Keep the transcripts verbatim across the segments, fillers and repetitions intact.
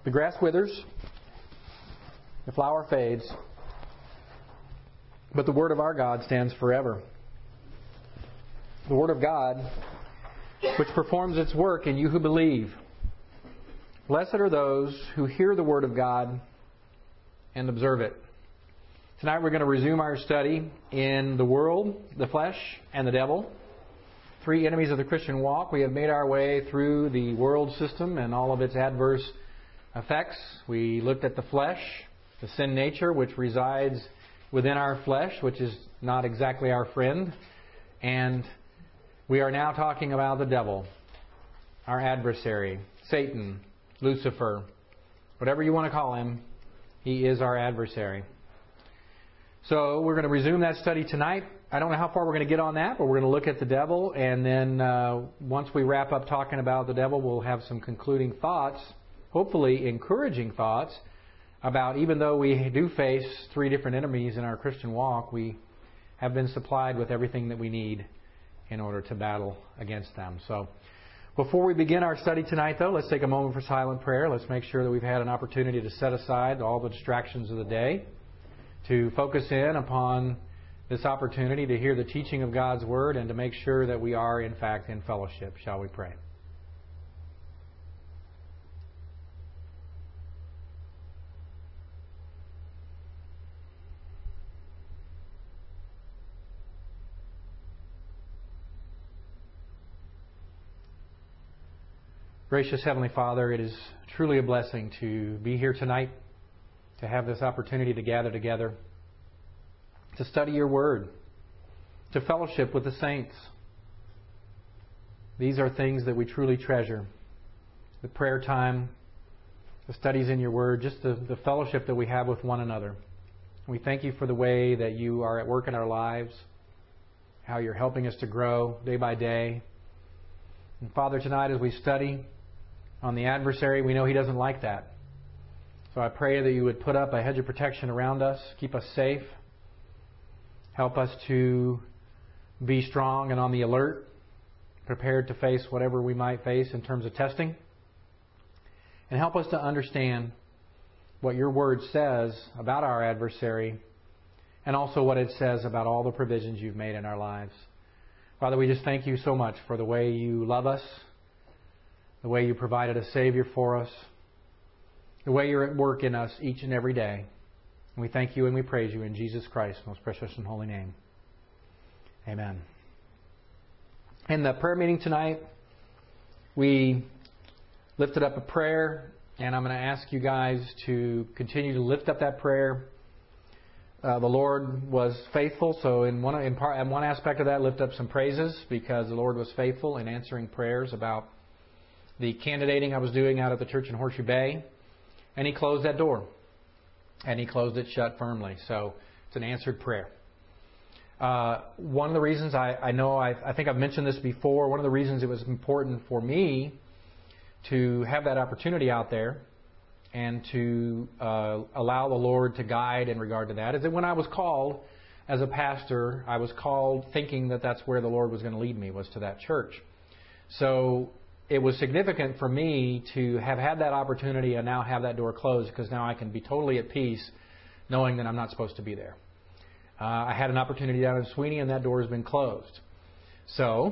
The grass withers, the flower fades, but the Word of our God stands forever. The Word of God, which performs its work in you who believe. Blessed are those who hear the Word of God and observe it. Tonight we're going to resume our study in the world, the flesh, and the devil. Three enemies of the Christian walk. We have made our way through the world system and all of its adverse effects. We looked at the flesh, the sin nature, which resides within our flesh, which is not exactly our friend. And we are now talking about the devil, our adversary, Satan, Lucifer, whatever you want to call him, he is our adversary. So we're going to resume that study tonight. I don't know how far we're going to get on that, but we're going to look at the devil, and then uh, once we wrap up talking about the devil, we'll have some concluding thoughts, hopefully encouraging thoughts, about even though we do face three different enemies in our Christian walk, we have been supplied with everything that we need in order to battle against them. So before we begin our study tonight, though, let's take a moment for silent prayer. Let's make sure that we've had an opportunity to set aside all the distractions of the day, to focus in upon this opportunity to hear the teaching of God's Word and to make sure that we are, in fact, in fellowship. Shall we pray? Gracious Heavenly Father, it is truly a blessing to be here tonight, to have this opportunity to gather together, to study your Word, to fellowship with the saints. These are things that we truly treasure. The prayer time, the studies in your Word, just the, the fellowship that we have with one another. We thank you for the way that you are at work in our lives, how you're helping us to grow day by day. And Father, tonight as we study on the adversary, we know he doesn't like that. So I pray that you would put up a hedge of protection around us, keep us safe, help us to be strong and on the alert, prepared to face whatever we might face in terms of testing, and help us to understand what your Word says about our adversary and also what it says about all the provisions you've made in our lives. Father, we just thank you so much for the way you love us, the way you provided a Savior for us, the way you're at work in us each and every day. And we thank you and we praise you in Jesus Christ's most precious and holy name. Amen. In the prayer meeting tonight, we lifted up a prayer, and I'm going to ask you guys to continue to lift up that prayer. Uh, the Lord was faithful, so in one in, part, in one aspect of that, lift up some praises, because the Lord was faithful in answering prayers about the candidating I was doing out at the church in Horseshoe Bay, and He closed that door, and He closed it shut firmly. So it's an answered prayer. Uh, one of the reasons I, I know I, I think I've mentioned this before. One of the reasons it was important for me to have that opportunity out there and to uh, allow the Lord to guide in regard to that is that when I was called as a pastor, I was called thinking that that's where the Lord was going to lead me, was to that church. So it was significant for me to have had that opportunity and now have that door closed, because now I can be totally at peace knowing that I'm not supposed to be there. Uh, I had an opportunity down in Sweeney, and that door has been closed. So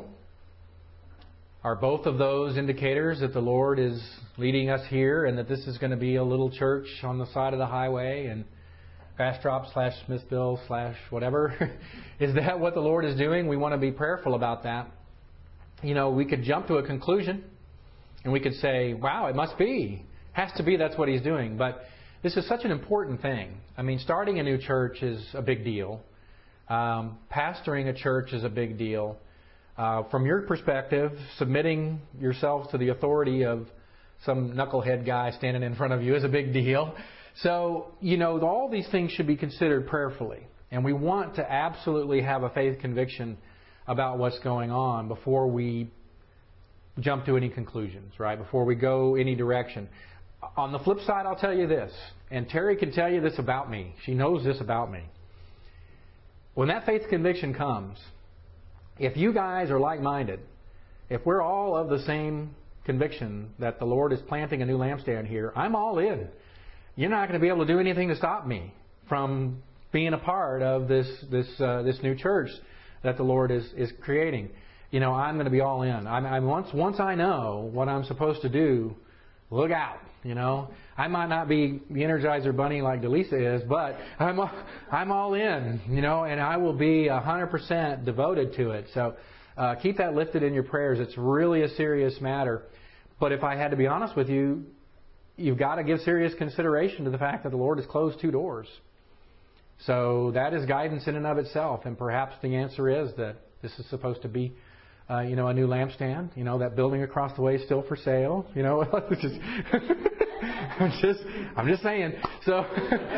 are both of those indicators that the Lord is leading us here and that this is going to be a little church on the side of the highway and Bastrop slash Smithville slash whatever? Is that what the Lord is doing? We want to be prayerful about that. You know, we could jump to a conclusion and we could say, wow, it must be. Has to be, that's what He's doing. But this is such an important thing. I mean, starting a new church is a big deal. Um, pastoring a church is a big deal. Uh, from your perspective, submitting yourself to the authority of some knucklehead guy standing in front of you is a big deal. So, you know, all these things should be considered prayerfully. And we want to absolutely have a faith conviction about what's going on before we jump to any conclusions, right? Before we go any direction. On the flip side, I'll tell you this, and Terry can tell you this about me. She knows this about me. When that faith conviction comes, if you guys are like-minded, if we're all of the same conviction that the Lord is planting a new lampstand here, I'm all in. You're not going to be able to do anything to stop me from being a part of this this uh, this new church that the Lord is is creating. You know, I'm going to be all in. I'm, I'm once once I know what I'm supposed to do, look out. You know, I might not be the Energizer Bunny like Delisa is, but I'm I'm all in. You know, and I will be a hundred percent devoted to it. So uh, keep that lifted in your prayers. It's really a serious matter. But if I had to be honest with you, you've got to give serious consideration to the fact that the Lord has closed two doors. So that is guidance in and of itself. And perhaps the answer is that this is supposed to be, uh, you know, a new lampstand. You know, that building across the way is still for sale. You know, just, I'm just, I'm just saying. So,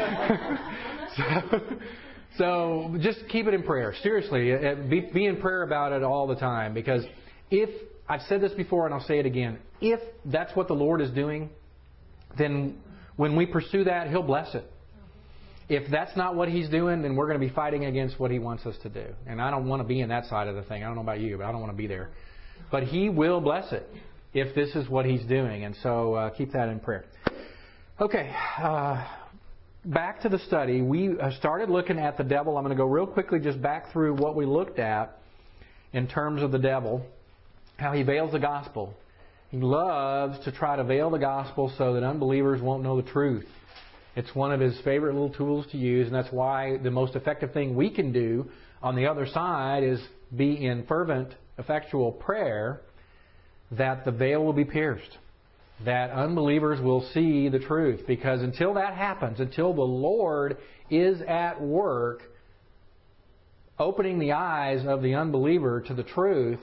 so, so just keep it in prayer. Seriously, be, be in prayer about it all the time. Because if, I've said this before and I'll say it again, if that's what the Lord is doing, then when we pursue that, He'll bless it. If that's not what He's doing, then we're going to be fighting against what He wants us to do. And I don't want to be in that side of the thing. I don't know about you, but I don't want to be there. But He will bless it if this is what He's doing. And so uh, keep that in prayer. Okay, uh, back to the study. We started looking at the devil. I'm going to go real quickly just back through what we looked at in terms of the devil, how he veils the gospel. He loves to try to veil the gospel so that unbelievers won't know the truth. It's one of his favorite little tools to use, and that's why the most effective thing we can do on the other side is be in fervent, effectual prayer that the veil will be pierced, that unbelievers will see the truth. Because until that happens, until the Lord is at work opening the eyes of the unbeliever to the truth,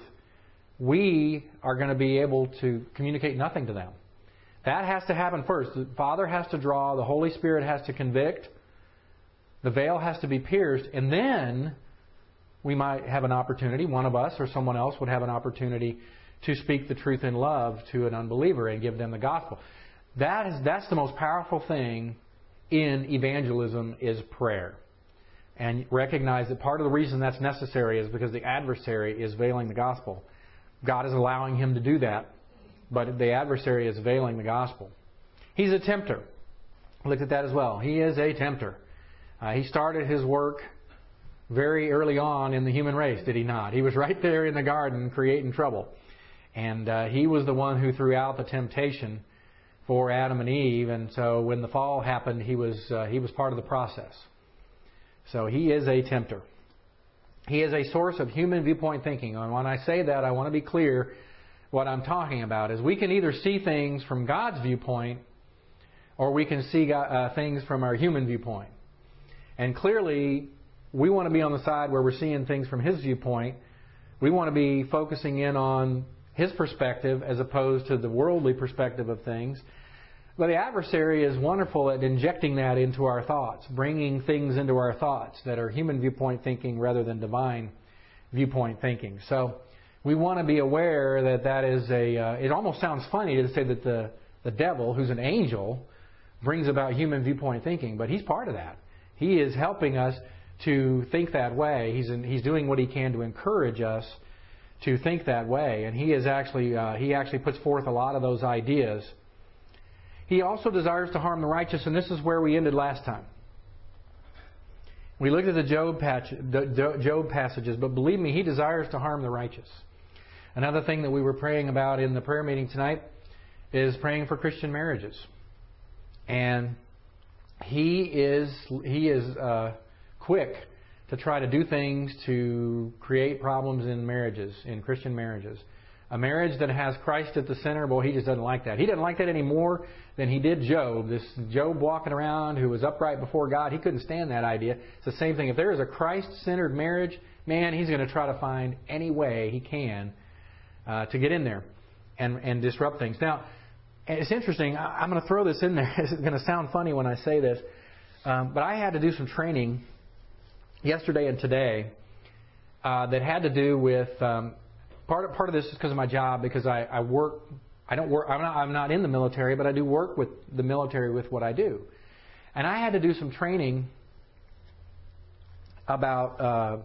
we are going to be able to communicate nothing to them. That has to happen first. The Father has to draw, the Holy Spirit has to convict, the veil has to be pierced, and then we might have an opportunity, one of us or someone else would have an opportunity to speak the truth in love to an unbeliever and give them the gospel. That is, that's the most powerful thing in evangelism is prayer. And recognize that part of the reason that's necessary is because the adversary is veiling the gospel. God is allowing him to do that, but the adversary is veiling the gospel. He's a tempter. We looked at that as well. He is a tempter. Uh, he started his work very early on in the human race, did he not? He was right there in the garden creating trouble. And uh, he was the one who threw out the temptation for Adam and Eve. And so when the fall happened, he was uh, he was part of the process. So he is a tempter. He is a source of human viewpoint thinking. And when I say that, I want to be clear. What I'm talking about is we can either see things from God's viewpoint or we can see uh, things from our human viewpoint. And clearly, we want to be on the side where we're seeing things from His viewpoint. We want to be focusing in on His perspective as opposed to the worldly perspective of things. But the adversary is wonderful at injecting that into our thoughts, bringing things into our thoughts that are human viewpoint thinking rather than divine viewpoint thinking. So we want to be aware that that is a... Uh, it almost sounds funny to say that the, the devil, who's an angel, brings about human viewpoint thinking, but he's part of that. He is helping us to think that way. He's in, he's doing what he can to encourage us to think that way, and he is actually uh, he actually puts forth a lot of those ideas. He also desires to harm the righteous, and this is where we ended last time. We looked at the Job, patch, the Job passages, but believe me, he desires to harm the righteous. Another thing that we were praying about in the prayer meeting tonight is praying for Christian marriages. And he is he is uh, quick to try to do things to create problems in marriages, in Christian marriages. A marriage that has Christ at the center, boy, he just doesn't like that. He doesn't like that any more than he did Job. This Job walking around who was upright before God, he couldn't stand that idea. It's the same thing. If there is a Christ-centered marriage, man, he's going to try to find any way he can uh, to get in there and, and disrupt things. Now, it's interesting. I'm going to throw this in there. It's going to sound funny when I say this. Um, but I had to do some training yesterday and today uh, that had to do with... Um, Part of, part of this is because of my job, because I, I work, I don't work, I'm not, I'm not in the military, but I do work with the military with what I do. And I had to do some training about uh,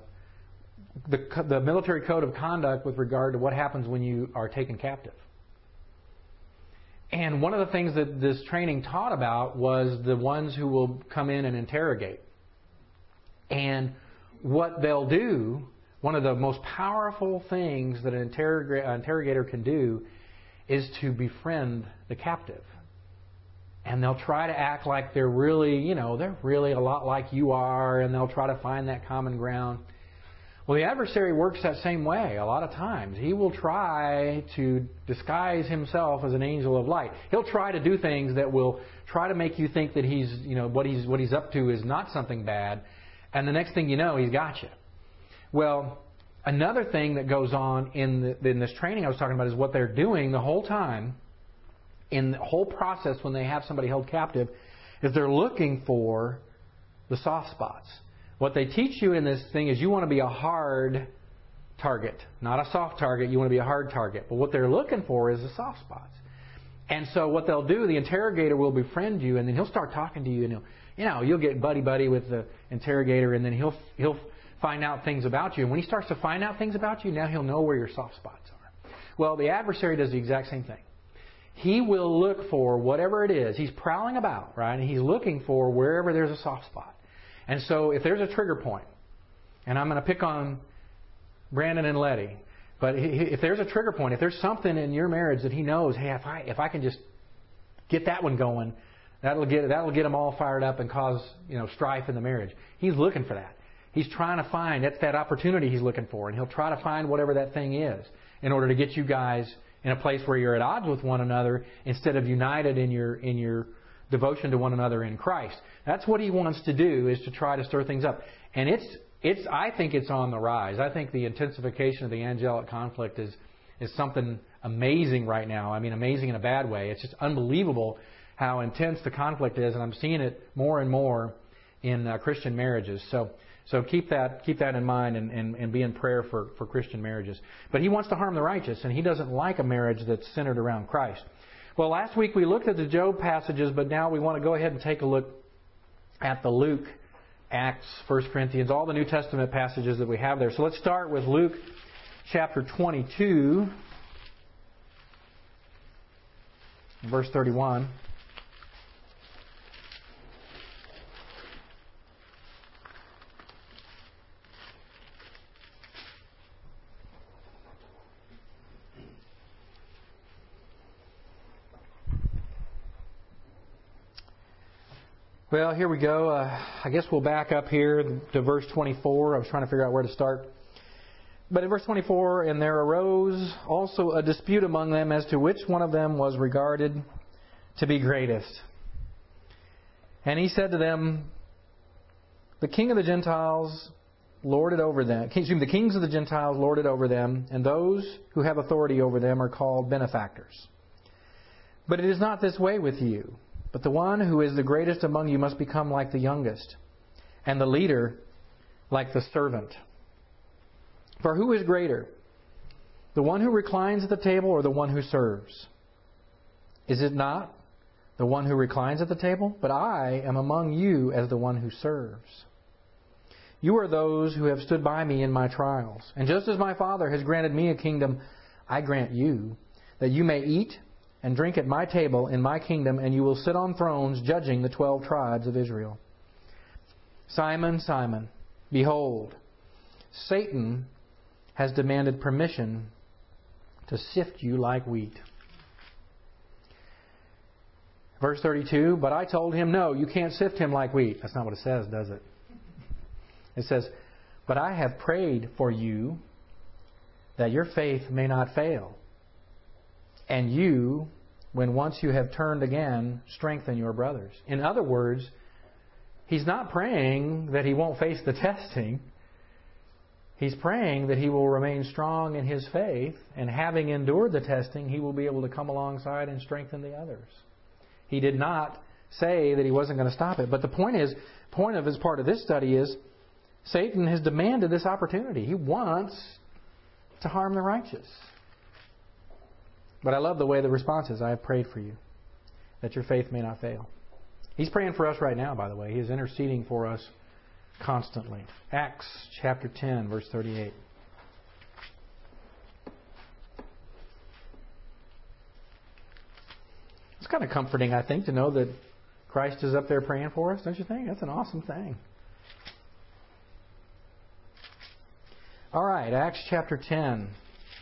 the, the military code of conduct with regard to what happens when you are taken captive. And one of the things that this training taught about was the ones who will come in and interrogate. And what they'll do, one of the most powerful things that an interrog- interrogator can do is to befriend the captive. And they'll try to act like they're really, you know, they're really a lot like you are, and they'll try to find that common ground. Well, the adversary works that same way a lot of times. He will try to disguise himself as an angel of light. He'll try to do things that will try to make you think that he's, you know, what he's what he's up to is not something bad, and the next thing you know, he's got you. Well, another thing that goes on in the, in this training I was talking about is what they're doing the whole time, in the whole process when they have somebody held captive, is they're looking for the soft spots. What they teach you in this thing is you want to be a hard target, not a soft target. You want to be a hard target. But what they're looking for is the soft spots. And so what they'll do, the interrogator will befriend you, and then he'll start talking to you, and he'll, you know, you'll get buddy buddy with the interrogator, and then he'll he'll find out things about you. And when he starts to find out things about you, now he'll know where your soft spots are. Well, the adversary does the exact same thing. He will look for whatever it is. He's prowling about, right? And he's looking for wherever there's a soft spot. And so if there's a trigger point, and I'm going to pick on Brandon and Letty, but if there's a trigger point, if there's something in your marriage that he knows, hey, if I if I can just get that one going, that'll get that'll get them all fired up and cause, you know, strife in the marriage. He's looking for that. He's trying to find, that's that opportunity he's looking for, and he'll try to find whatever that thing is in order to get you guys in a place where you're at odds with one another instead of united in your in your devotion to one another in Christ. That's what he wants to do, is to try to stir things up. And it's it's I think it's on the rise. I think the intensification of the angelic conflict is is something amazing right now. I mean, amazing in a bad way. It's just unbelievable how intense the conflict is, and I'm seeing it more and more in uh, Christian marriages. So so keep that keep that in mind, and, and, and be in prayer for, for Christian marriages. But he wants to harm the righteous, and he doesn't like a marriage that's centered around Christ. Well, last week we looked at the Job passages, but now we want to go ahead and take a look at the Luke, Acts, First Corinthians, all the New Testament passages that we have there. So let's start with Luke chapter twenty-two, verse thirty-one. Well, here we go. Uh, I guess we'll back up here to verse twenty-four. I was trying to figure out where to start. But in verse twenty-four, and there arose also a dispute among them as to which one of them was regarded to be greatest. And he said to them, the king of the Gentiles lord it over them. Excuse me, the kings of the Gentiles lord it over them, and those who have authority over them are called benefactors. But it is not this way with you. But the one who is the greatest among you must become like the youngest, and the leader like the servant. For who is greater, the one who reclines at the table or the one who serves? Is it not the one who reclines at the table? But I am among you as the one who serves. You are those who have stood by me in my trials. And just as my Father has granted me a kingdom, I grant you, that you may eat and drink at my table in my kingdom, and you will sit on thrones judging the twelve tribes of Israel. Simon, Simon, behold, Satan has demanded permission to sift you like wheat. Verse thirty-two, but I told him, no, you can't sift him like wheat. That's not what it says, does it? It says, but I have prayed for you that your faith may not fail. And you, when once you have turned again, strengthen your brothers. In other words, he's not praying that he won't face the testing. He's praying that he will remain strong in his faith, and having endured the testing, he will be able to come alongside and strengthen the others. He did not say that he wasn't going to stop it. But the point is, point of his part of this study is, Satan has demanded this opportunity. He wants to harm the righteous. But I love the way the response is, I have prayed for you, that your faith may not fail. He's praying for us right now, by the way. He is interceding for us constantly. Acts chapter ten, verse thirty-eight. It's kind of comforting, I think, to know that Christ is up there praying for us, don't you think? That's an awesome thing. All right, Acts chapter ten.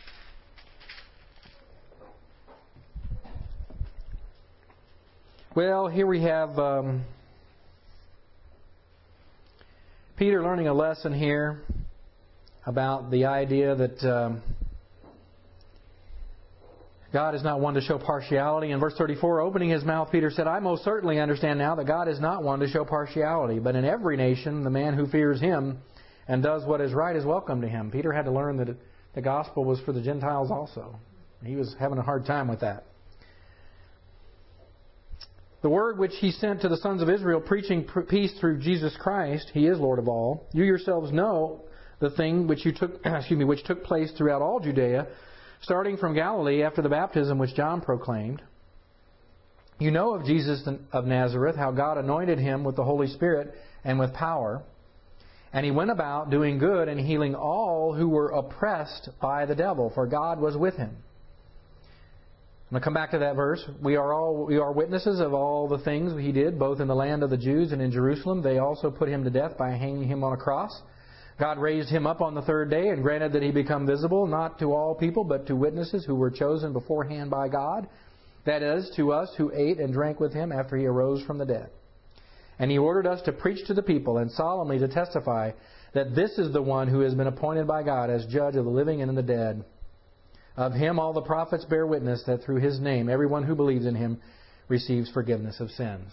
Well, here we have um, Peter learning a lesson here about the idea that um, God is not one to show partiality. In verse thirty-four, opening his mouth, Peter said, I most certainly understand now that God is not one to show partiality, but in every nation the man who fears him and does what is right is welcome to him. Peter had to learn that the gospel was for the Gentiles also. He was having a hard time with that. The word which he sent to the sons of Israel, preaching peace through Jesus Christ, he is Lord of all. You yourselves know the thing which you took, excuse me, which took place throughout all Judea, starting from Galilee after the baptism which John proclaimed. You know of Jesus of Nazareth, how God anointed him with the Holy Spirit and with power, and he went about doing good and healing all who were oppressed by the devil, for God was with him. I'm going to come back to that verse. We are all we are witnesses of all the things he did, both in the land of the Jews and in Jerusalem. They also put him to death by hanging him on a cross. God raised him up on the third day and granted that he become visible, not to all people, but to witnesses who were chosen beforehand by God. That is, to us who ate and drank with him after he arose from the dead. And he ordered us to preach to the people and solemnly to testify that this is the one who has been appointed by God as judge of the living and of the dead. Of him all the prophets bear witness that through his name everyone who believes in him receives forgiveness of sins.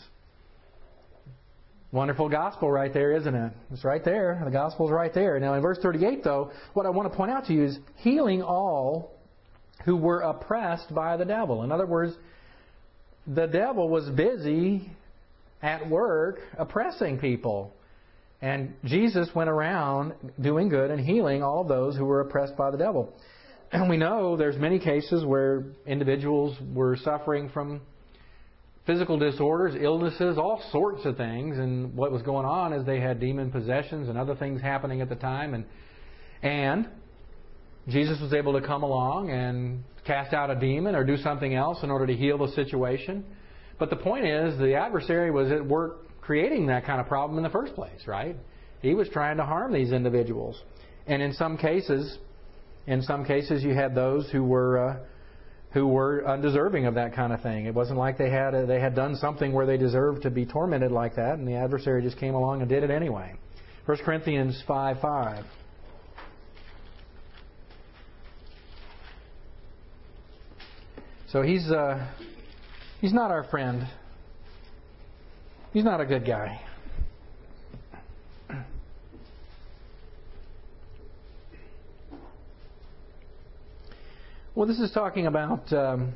Wonderful gospel right there, isn't it? It's right there. The gospel's right there. Now in verse thirty-eight, though, what I want to point out to you is healing all who were oppressed by the devil. In other words, the devil was busy at work oppressing people. And Jesus went around doing good and healing all of those who were oppressed by the devil. And we know there's many cases where individuals were suffering from physical disorders, illnesses, all sorts of things. And what was going on is they had demon possessions and other things happening at the time. And and Jesus was able to come along and cast out a demon or do something else in order to heal the situation. But the point is, the adversary was at work creating that kind of problem in the first place, right? He was trying to harm these individuals. And in some cases... In some cases, you had those who were uh, who were undeserving of that kind of thing. It wasn't like they had a, they had done something where they deserved to be tormented like that, and the adversary just came along and did it anyway. First Corinthians five five. So he's uh, he's not our friend. He's not a good guy. Well, this is talking about um,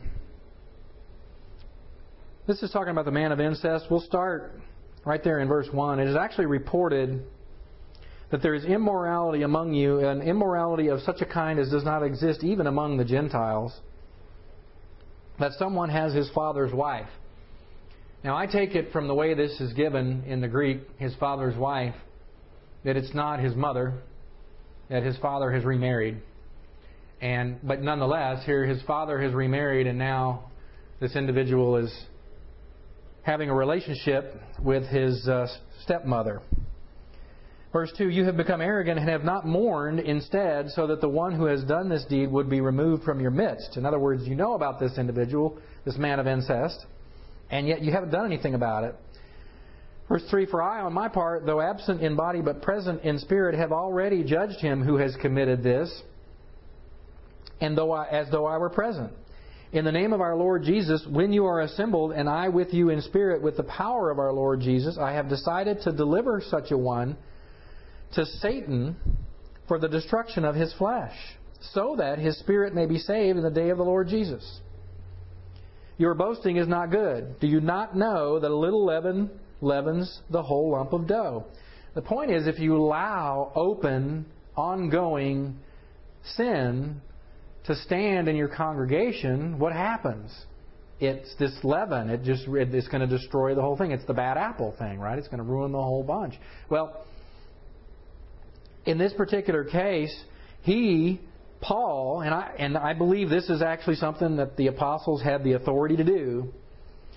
this is talking about the man of incest. We'll start right there in verse one. It is actually reported that there is immorality among you, and immorality of such a kind as does not exist even among the Gentiles, that someone has his father's wife. Now, I take it from the way this is given in the Greek, his father's wife, that it's not his mother, that his father has remarried. And but nonetheless, here his father has remarried, and now this individual is having a relationship with his uh, stepmother. Verse two, you have become arrogant and have not mourned instead, so that the one who has done this deed would be removed from your midst. In other words, you know about this individual, this man of incest, and yet you haven't done anything about it. Verse three, for I, on my part, though absent in body but present in spirit, have already judged him who has committed this, and though I, as though I were present. In the name of our Lord Jesus, when you are assembled, and I with you in spirit with the power of our Lord Jesus, I have decided to deliver such a one to Satan for the destruction of his flesh, so that his spirit may be saved in the day of the Lord Jesus. Your boasting is not good. Do you not know that a little leaven leavens the whole lump of dough? The point is, if you allow open, ongoing sin to stand in your congregation, what happens? It's this leaven. It just it's going to destroy the whole thing. It's the bad apple thing, right? It's going to ruin the whole bunch. Well, in this particular case, he, Paul, and I and I believe this is actually something that the apostles had the authority to do.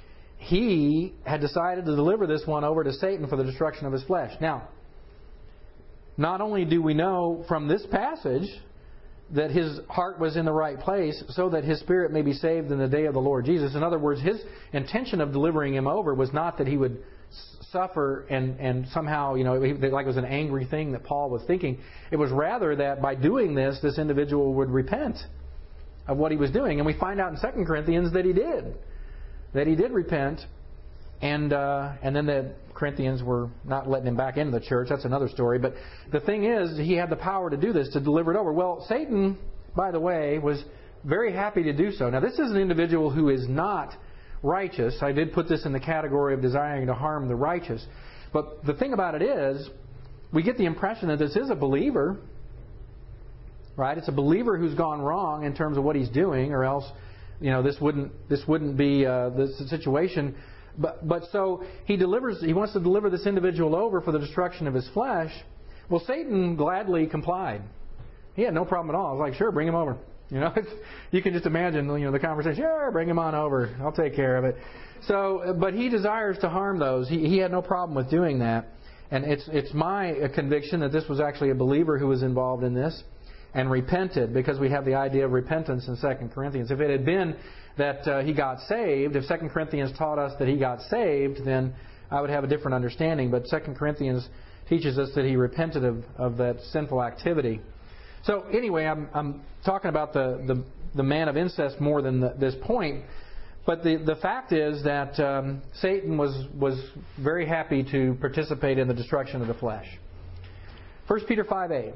he had decided to deliver this one over to Satan for the destruction of his flesh. Now, not only do we know from this passage that his heart was in the right place so that his spirit may be saved in the day of the Lord Jesus. In other words, his intention of delivering him over was not that he would suffer and, and somehow, you know, like it was an angry thing that Paul was thinking. It was rather that by doing this, this individual would repent of what he was doing. And we find out in Second Corinthians that he did. That he did repent. And uh, and then the Corinthians were not letting him back into the church. That's another story. But the thing is, he had the power to do this, to deliver it over. Well, Satan, by the way, was very happy to do so. Now, this is an individual who is not righteous. I did put this in the category of desiring to harm the righteous. But the thing about it is, we get the impression that this is a believer. Right? It's a believer who's gone wrong in terms of what he's doing, or else, you know, this wouldn't this wouldn't be uh, this situation. But but so he delivers. He wants to deliver this individual over for the destruction of his flesh. Well, Satan gladly complied. He had no problem at all. I was like, sure, bring him over. You know, it's, you can just imagine, you know, the conversation. Sure, bring him on over. I'll take care of it. So, but he desires to harm those. He he had no problem with doing that. And it's it's my conviction that this was actually a believer who was involved in this and repented, because we have the idea of repentance in Second Corinthians. If it had been that uh, he got saved, if Second Corinthians taught us that he got saved, then I would have a different understanding. But Second Corinthians teaches us that he repented of, of that sinful activity. So anyway, I'm, I'm talking about the, the, the man of incest more than the, this point. But the, the fact is that um, Satan was, was very happy to participate in the destruction of the flesh. First Peter five eight.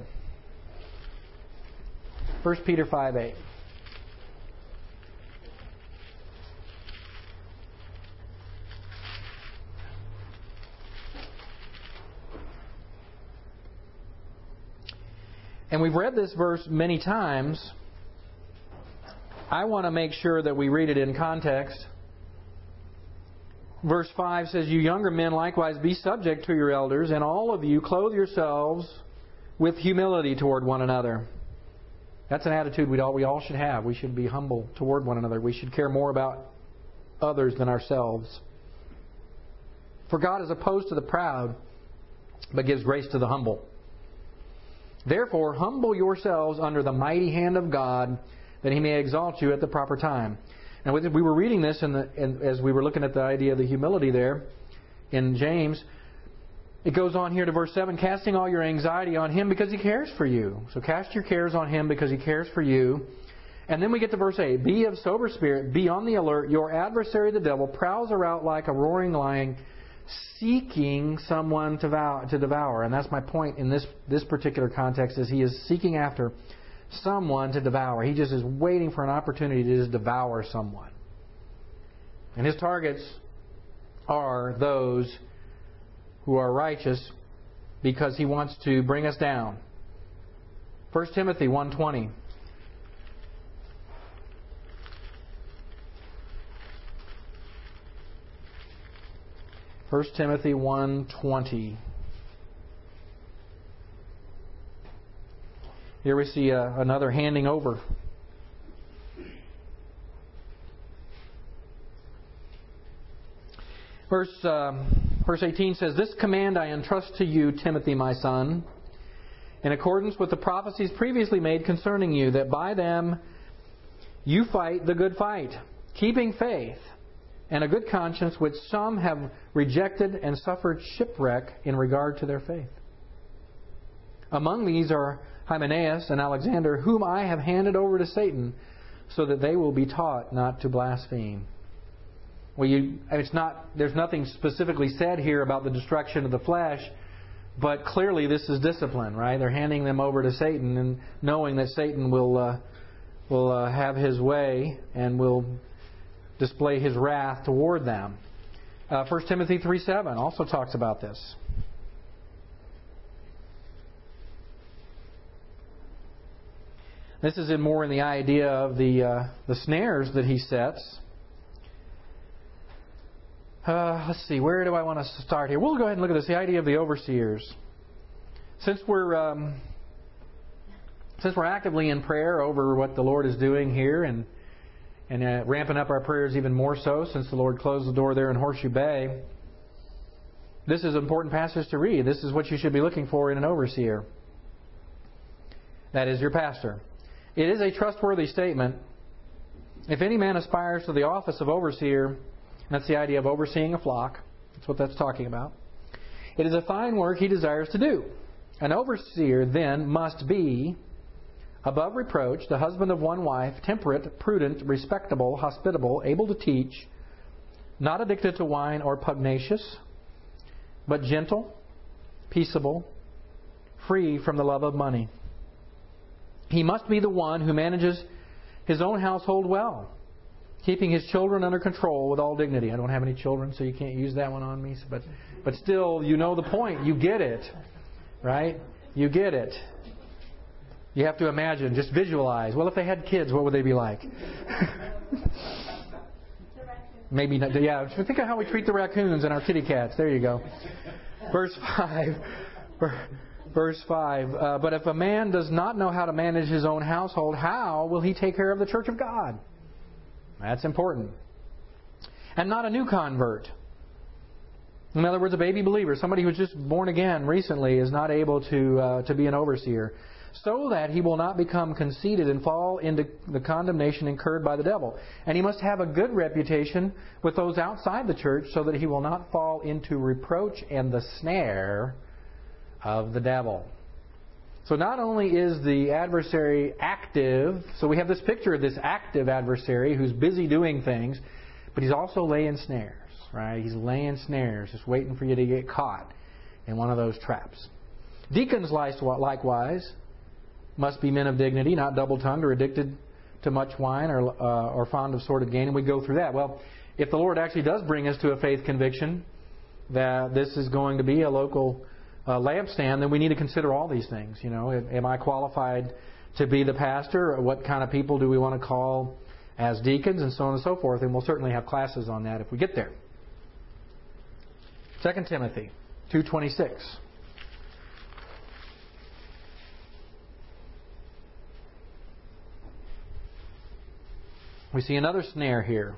First Peter five eight. And we've read this verse many times. I want to make sure that we read it in context. Verse five says, "You younger men likewise be subject to your elders, and all of you clothe yourselves with humility toward one another." That's an attitude we all, we all should have. We should be humble toward one another. We should care more about others than ourselves. "For God is opposed to the proud, but gives grace to the humble. Therefore, humble yourselves under the mighty hand of God, that He may exalt you at the proper time." Now, we were reading this in the, in, as we were looking at the idea of the humility there in James. It goes on here to verse seven, "Casting all your anxiety on Him because He cares for you." So cast your cares on Him because He cares for you. And then we get to verse eight, "Be of sober spirit, be on the alert. Your adversary the devil prowls around like a roaring lion, seeking someone to devour, to devour." And that's my point in this, this particular context, is he is seeking after someone to devour. He just is waiting for an opportunity to just devour someone. And his targets are those who are righteous, because he wants to bring us down. First Timothy one twenty. First Timothy one twenty. Here we see uh, another handing over. Verse, um, verse eighteen says, "This command I entrust to you, Timothy, my son, in accordance with the prophecies previously made concerning you, that by them you fight the good fight, keeping faith and a good conscience, which some have rejected and suffered shipwreck in regard to their faith. Among these are Hymenaeus and Alexander, whom I have handed over to Satan, so that they will be taught not to blaspheme." Well, you, it's not. There's nothing specifically said here about the destruction of the flesh, but clearly this is discipline, right? They're handing them over to Satan, and knowing that Satan will uh, will uh, have his way and will display his wrath toward them. Uh, First Timothy three seven also talks about this. This is in more in the idea of the uh, the snares that he sets. Uh, let's see, where do I want to start here? We'll go ahead and look at this, the idea of the overseers. Since we're um, since we're actively in prayer over what the Lord is doing here, and and uh, ramping up our prayers even more so since the Lord closed the door there in Horseshoe Bay. This is an important passage to read. This is what you should be looking for in an overseer. That is your pastor. It is a trustworthy statement. If any man aspires to the office of overseer, that's the idea of overseeing a flock. That's what that's talking about. It is a fine work he desires to do. An overseer then must be above reproach, the husband of one wife, temperate, prudent, respectable, hospitable, able to teach, not addicted to wine or pugnacious, but gentle, peaceable, free from the love of money. He must be the one who manages his own household well, keeping his children under control with all dignity. I don't have any children, so you can't use that one on me. But, but still, you know the point. You get it, right? You get it. You have to imagine, just visualize. Well, if they had kids, what would they be like? Maybe not. Yeah, think of how we treat the raccoons and our kitty cats. There you go. Verse five. Verse five. Uh, but if a man does not know how to manage his own household, how will he take care of the church of God? That's important. And not a new convert. In other words, a baby believer, somebody who's just born again recently, is not able to uh, to be an overseer, so that he will not become conceited and fall into the condemnation incurred by the devil. And he must have a good reputation with those outside the church, so that he will not fall into reproach and the snare of the devil. So not only is the adversary active, so we have this picture of this active adversary who's busy doing things, but he's also laying snares, right? He's laying snares, just waiting for you to get caught in one of those traps. Deacons likewise must be men of dignity, not double-tongued or addicted to much wine or uh, or fond of sordid gain. And we go through that. Well, if the Lord actually does bring us to a faith conviction that this is going to be a local uh, lampstand, then we need to consider all these things. You know, am I qualified to be the pastor? What kind of people do we want to call as deacons, and so on and so forth? And we'll certainly have classes on that if we get there. Second Timothy two twenty-six. We see another snare here.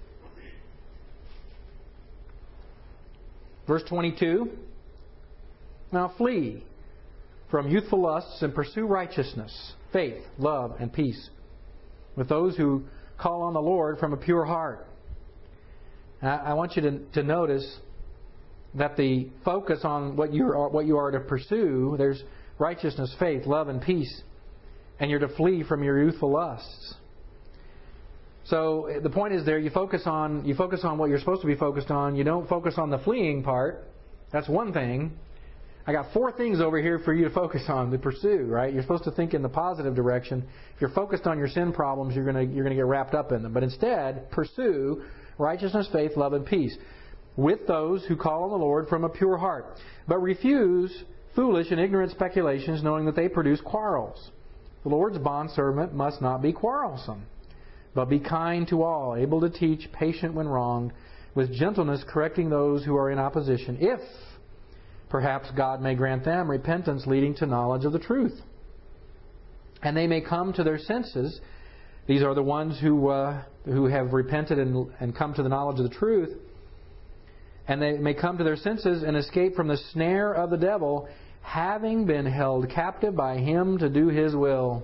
Verse twenty-two. Now flee from youthful lusts and pursue righteousness, faith, love, and peace with those who call on the Lord from a pure heart. I want you to, to notice that the focus on what you are what you are to pursue, there's righteousness, faith, love, and peace, and you're to flee from your youthful lusts. So the point is there, you focus on you focus on what you're supposed to be focused on. You don't focus on the fleeing part. That's one thing. I got four things over here for you to focus on, to pursue, right? You're supposed to think in the positive direction. If you're focused on your sin problems, you're going to you're going to get wrapped up in them. But instead, pursue righteousness, faith, love, and peace with those who call on the Lord from a pure heart. But refuse foolish and ignorant speculations, knowing that they produce quarrels. The Lord's bondservant must not be quarrelsome, but be kind to all, able to teach, patient when wronged, with gentleness correcting those who are in opposition, if perhaps God may grant them repentance leading to knowledge of the truth. And they may come to their senses. These are the ones who uh, who have repented and, and come to the knowledge of the truth. And they may come to their senses and escape from the snare of the devil, having been held captive by him to do his will.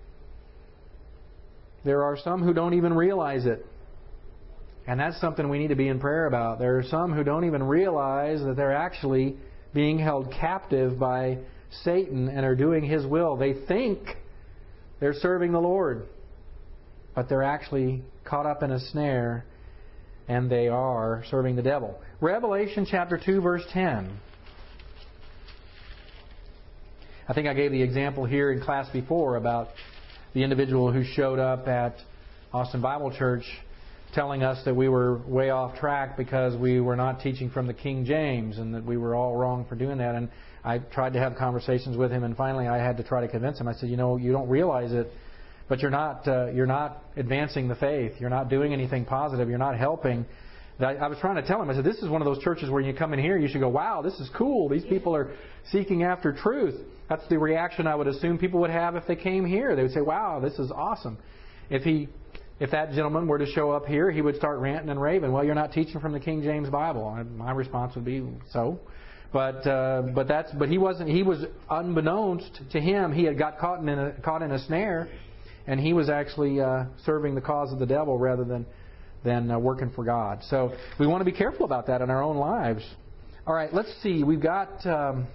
There are some who don't even realize it. And that's something we need to be in prayer about. There are some who don't even realize that they're actually being held captive by Satan and are doing his will. They think they're serving the Lord, but they're actually caught up in a snare, and they are serving the devil. Revelation chapter two, verse ten. I think I gave the example here in class before about the individual who showed up at Austin Bible Church telling us that we were way off track because we were not teaching from the King James and that we were all wrong for doing that. And I tried to have conversations with him, and finally I had to try to convince him. I said, you know, you don't realize it, but you're not uh, you're not advancing the faith. You're not doing anything positive. You're not helping. I, I was trying to tell him, I said, this is one of those churches where you come in here, you should go, wow, this is cool. These people are seeking after truth. That's the reaction I would assume people would have if they came here. They would say, wow, this is awesome. If he if that gentleman were to show up here, he would start ranting and raving. Well, you're not teaching from the King James Bible. And my response would be, so. But uh, but that's but he wasn't. He was unbeknownst to him. He had got caught in a caught in a snare, and he was actually uh, serving the cause of the devil rather than than uh, working for God. So we want to be careful about that in our own lives. All right, let's see. We've got um,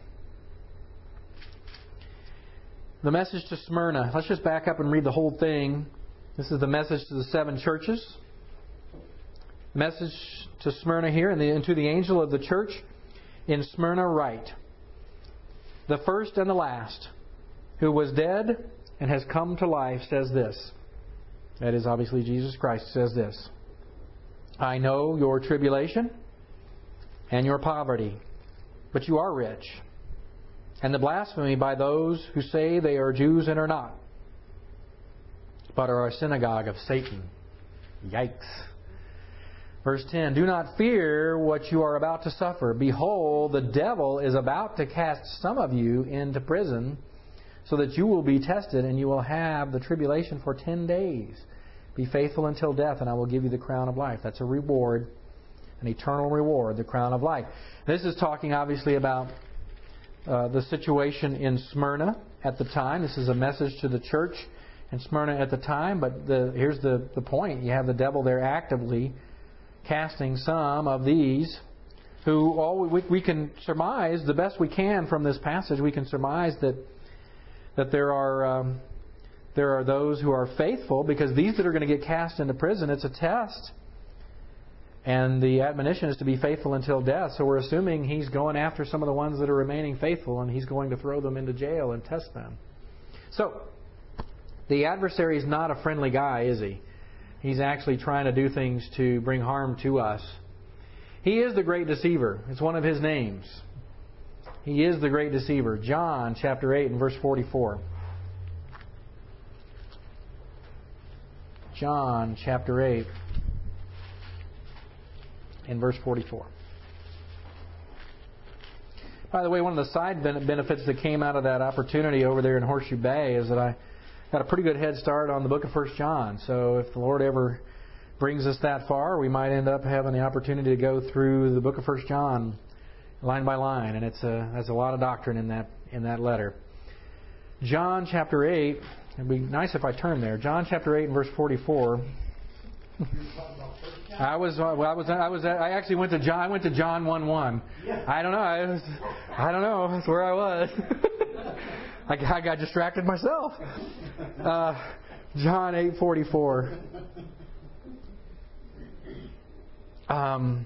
the message to Smyrna. Let's just back up and read the whole thing. This is the message to the seven churches. Message to Smyrna here, and, the, and to the angel of the church in Smyrna write, the first and the last, who was dead and has come to life, says this. That is obviously Jesus Christ says this. I know your tribulation and your poverty, but you are rich. And the blasphemy by those who say they are Jews and are not, but are a synagogue of Satan. Yikes. Verse ten, do not fear what you are about to suffer. Behold, the devil is about to cast some of you into prison, so that you will be tested, and you will have the tribulation for ten days. Be faithful until death, and I will give you the crown of life. That's a reward, an eternal reward, the crown of life. This is talking obviously about uh, the situation in Smyrna at the time. This is a message to the church in Smyrna at the time, but the, here's the, the point. You have the devil there actively casting some of these who all we, we can surmise the best we can from this passage. We can surmise that that there are um, there are those who are faithful, because these that are going to get cast into prison, it's a test, and the admonition is to be faithful until death. So we're assuming he's going after some of the ones that are remaining faithful, and he's going to throw them into jail and test them. So the adversary is not a friendly guy, is he? He's actually trying to do things to bring harm to us. He is the great deceiver. It's one of his names. He is the great deceiver. John chapter eight and verse forty-four. John chapter eight and verse forty-four. By the way, one of the side benefits that came out of that opportunity over there in Horseshoe Bay is that I got a pretty good head start on the book of First John. So if the Lord ever brings us that far, we might end up having the opportunity to go through the book of First John line by line, and it's a there's a lot of doctrine in that in that letter. John chapter eight. It'd be nice if I turned there. John chapter eight and verse forty-four. I was well, I was I was I actually went to John. I went to John one one. I don't know. I was I don't know. That's where I was. I, I got distracted myself. Uh, John eight forty four. Um,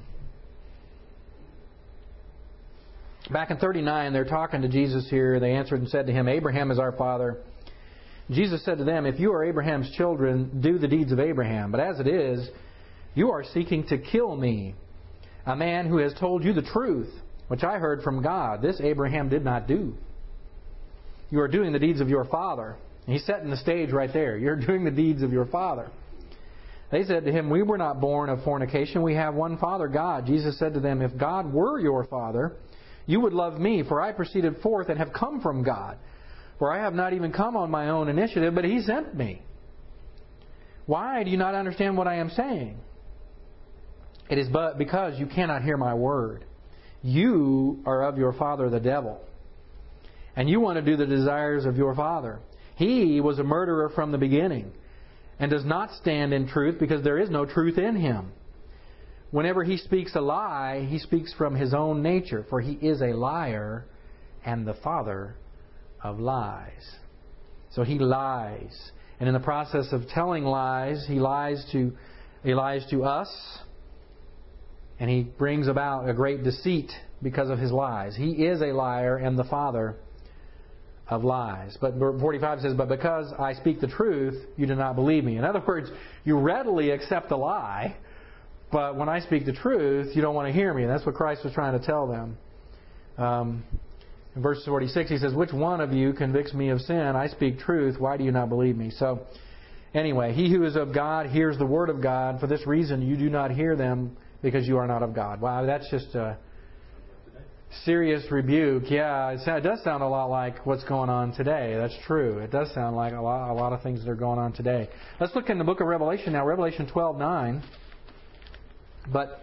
back in thirty-nine, they're talking to Jesus here. They answered and said to him, Abraham is our father. Jesus said to them, if you are Abraham's children, do the deeds of Abraham. But as it is, you are seeking to kill me, a man who has told you the truth, which I heard from God. This Abraham did not do. You are doing the deeds of your father. And he's setting the stage right there. You're doing the deeds of your father. They said to him, we were not born of fornication. We have one Father, God. Jesus said to them, if God were your Father, you would love me, for I proceeded forth and have come from God. For I have not even come on my own initiative, but He sent me. Why do you not understand what I am saying? It is but because you cannot hear my word. You are of your father the devil, and you want to do the desires of your father. He was a murderer from the beginning, and does not stand in truth, because there is no truth in him. Whenever he speaks a lie, he speaks from his own nature, for he is a liar and the father of lies. So he lies. And in the process of telling lies, he lies to he lies to us, and he brings about a great deceit because of his lies. He is a liar and the father of lies. But forty-five says, but because I speak the truth, you do not believe me. In other words, you readily accept a lie, but when I speak the truth, you don't want to hear me. And that's what Christ was trying to tell them. Um, in verse forty-six, he says, which one of you convicts me of sin? I speak truth. Why do you not believe me? So, anyway, he who is of God hears the word of God. For this reason, you do not hear them, because you are not of God. Wow, that's just uh, Serious rebuke. Yeah, it does sound a lot like what's going on today. That's true. It does sound like a lot, a lot of things that are going on today. Let's look in the book of Revelation now, Revelation twelve nine. But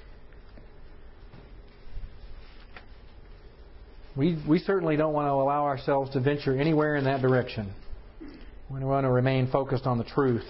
we we certainly don't want to allow ourselves to venture anywhere in that direction. We want to remain focused on the truth.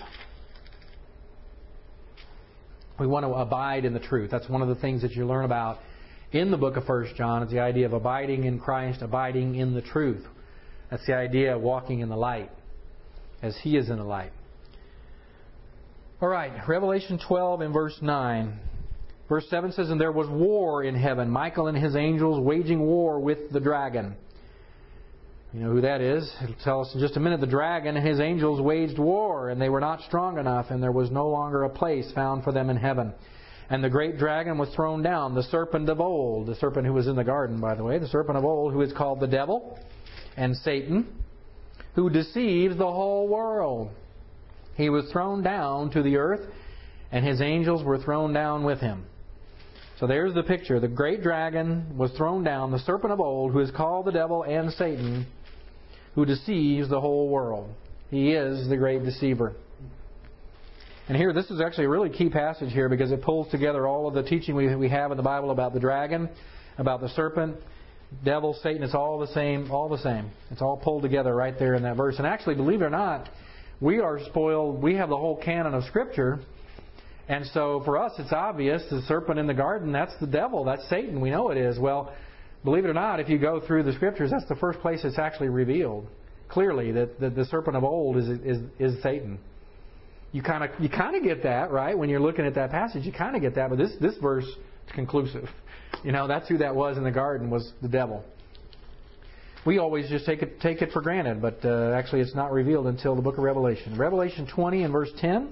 We want to abide in the truth. That's one of the things that you learn about in the book of First John, is the idea of abiding in Christ, abiding in the truth. That's the idea of walking in the light, as He is in the light. All right, Revelation twelve and verse nine. Verse seven says, "And there was war in heaven, Michael and his angels waging war with the dragon." You know who that is? It'll tell us in just a minute. The dragon and his angels waged war, and they were not strong enough, and there was no longer a place found for them in heaven. And the great dragon was thrown down, the serpent of old, the serpent who was in the garden, by the way, the serpent of old, who is called the devil and Satan, who deceives the whole world. He was thrown down to the earth, and his angels were thrown down with him. So there's the picture. The great dragon was thrown down, the serpent of old, who is called the devil and Satan, who deceives the whole world. He is the great deceiver. And here, this is actually a really key passage here, because it pulls together all of the teaching we we have in the Bible about the dragon, about the serpent, devil, Satan. It's all the same, all the same. It's all pulled together right there in that verse. And actually, believe it or not, we are spoiled. We have the whole canon of Scripture. And so for us, it's obvious. The serpent in the garden, that's the devil. That's Satan. We know it is. Well, believe it or not, if you go through the Scriptures, that's the first place it's actually revealed clearly that, that the serpent of old is is, is Satan. You kind of you kind of get that, right? When you're looking at that passage, you kind of get that. But this this verse is conclusive. You know, that's who that was in the garden, was the devil. We always just take it take it for granted, but uh, actually it's not revealed until the book of Revelation. Revelation twenty and verse ten.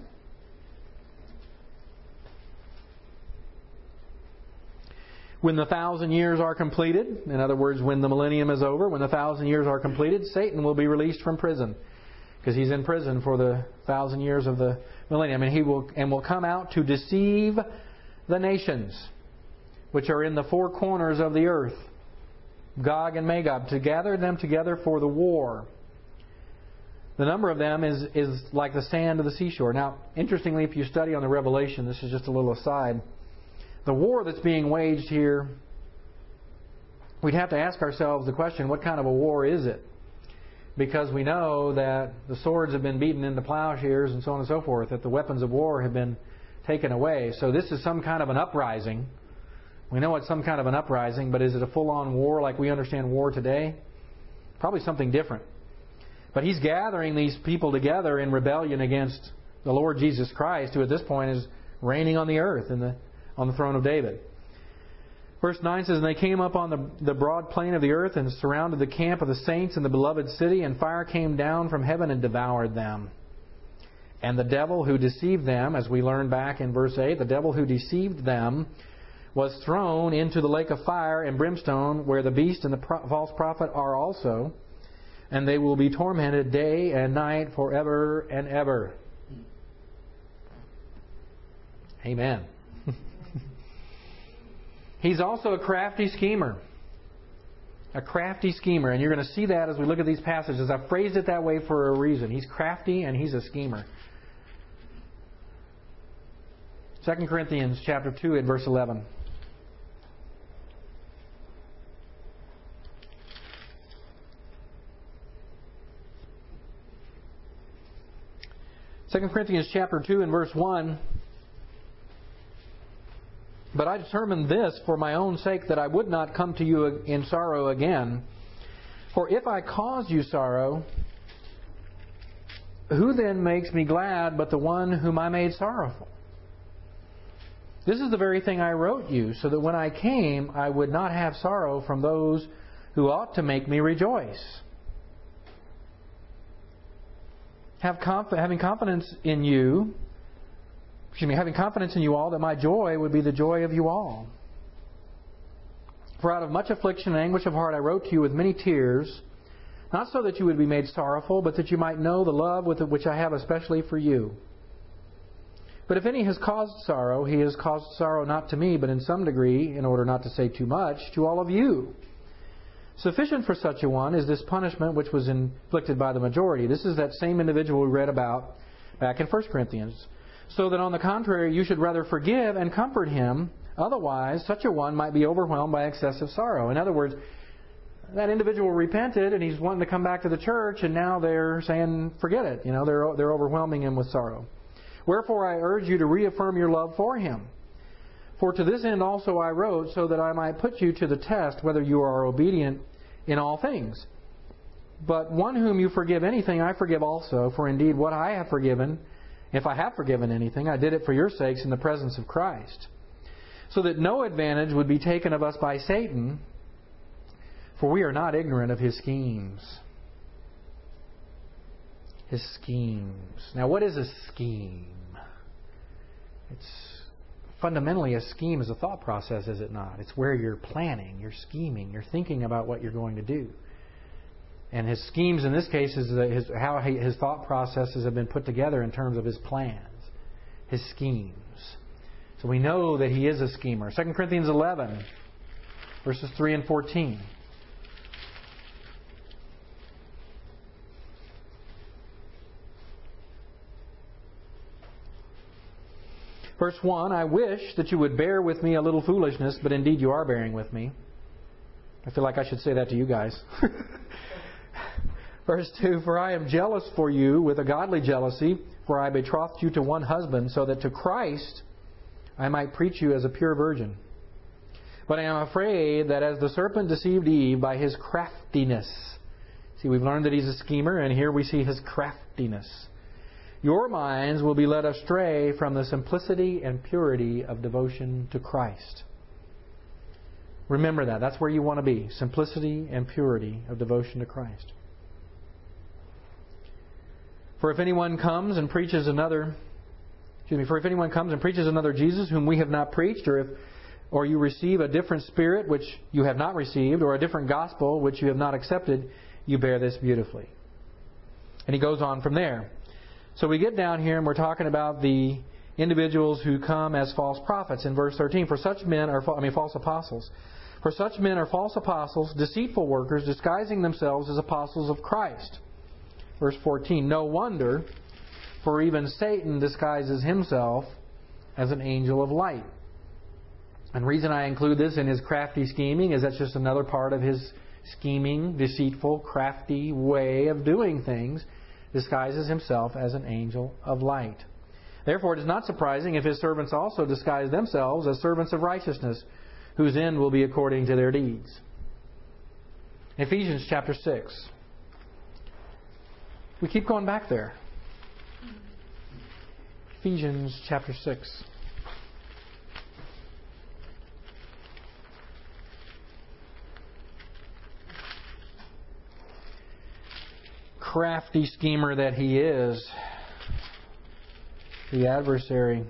When the thousand years are completed, in other words, when the millennium is over, when the thousand years are completed, Satan will be released from prison, because he's in prison for the thousand years of the millennium, and he will and will come out to deceive the nations which are in the four corners of the earth, Gog and Magog, to gather them together for the war. The number of them is is like the sand of the seashore. Now, interestingly, if you study on the Revelation, this is just a little aside, the war that's being waged here, we'd have to ask ourselves the question, what kind of a war is it? Because we know that the swords have been beaten into plowshares and so on and so forth, that the weapons of war have been taken away. So this is some kind of an uprising. We know it's some kind of an uprising, but is it a full-on war like we understand war today? Probably something different. But he's gathering these people together in rebellion against the Lord Jesus Christ, who at this point is reigning on the earth in the, on the throne of David. Verse nine says, "And they came up on the, the broad plain of the earth and surrounded the camp of the saints in the beloved city, and fire came down from heaven and devoured them. And the devil who deceived them," as we learned back in verse eight, "the devil who deceived them was thrown into the lake of fire and brimstone, where the beast and the pro- false prophet are also, and they will be tormented day and night forever and ever." Amen. He's also a crafty schemer. A crafty schemer. And you're going to see that as we look at these passages. I've phrased it that way for a reason. He's crafty and he's a schemer. Second Corinthians chapter two and verse eleven. Second Corinthians chapter two and verse one. "But I determined this for my own sake, that I would not come to you in sorrow again. For if I caused you sorrow, who then makes me glad but the one whom I made sorrowful? This is the very thing I wrote you, so that when I came, I would not have sorrow from those who ought to make me rejoice. Have conf- having confidence in you, excuse me, having confidence in you all, that my joy would be the joy of you all. For out of much affliction and anguish of heart I wrote to you with many tears, not so that you would be made sorrowful, but that you might know the love with which I have especially for you. But if any has caused sorrow, he has caused sorrow not to me, but in some degree, in order not to say too much, to all of you. Sufficient for such a one is this punishment which was inflicted by the majority. This is that same individual we read about back in First Corinthians. So that on the contrary, you should rather forgive and comfort him. Otherwise, such a one might be overwhelmed by excessive sorrow. In other words, that individual repented and he's wanting to come back to the church, and now they're saying, forget it. You know, they're they're overwhelming him with sorrow. Wherefore I urge you to reaffirm your love for him. For to this end also I wrote, so that I might put you to the test whether you are obedient in all things. But one whom you forgive anything, I forgive also. For indeed, what I have forgiven, if I have forgiven anything, I did it for your sakes in the presence of Christ. So that no advantage would be taken of us by Satan, for we are not ignorant of his schemes. His schemes. Now, what is a scheme? It's fundamentally, a scheme is a thought process, is it not? It's where you're planning, you're scheming, you're thinking about what you're going to do. And his schemes in this case is his, how he, his thought processes have been put together in terms of his plans, his schemes. So we know that he is a schemer. Second Corinthians eleven, verses three and fourteen. Verse one, I wish that you would bear with me a little foolishness, but indeed you are bearing with me. I feel like I should say that to you guys. Verse two, for I am jealous for you with a godly jealousy, for I betrothed you to one husband, so that to Christ I might preach you as a pure virgin. But I am afraid that as the serpent deceived Eve by his craftiness. See, we've learned that he's a schemer, and here we see his craftiness. Your minds will be led astray from the simplicity and purity of devotion to Christ. Remember that. That's where you want to be. Simplicity and purity of devotion to Christ. For if anyone comes and preaches another, excuse me, for if anyone comes and preaches another Jesus whom we have not preached, or if or you receive a different spirit which you have not received, or a different gospel which you have not accepted, you bear this beautifully. And he goes on from there. So we get down here and we're talking about the individuals who come as false prophets in verse thirteen. For such men are, I mean, false apostles. For such men are false apostles, deceitful workers, disguising themselves as apostles of Christ. Verse fourteen. No wonder, for even Satan disguises himself as an angel of light. And the reason I include this in his crafty scheming is that's just another part of his scheming, deceitful, crafty way of doing things. Disguises himself as an angel of light. Therefore, it is not surprising if his servants also disguise themselves as servants of righteousness, whose end will be according to their deeds. Ephesians chapter six. We keep going back there. Ephesians chapter six. Crafty schemer that he is, the adversary.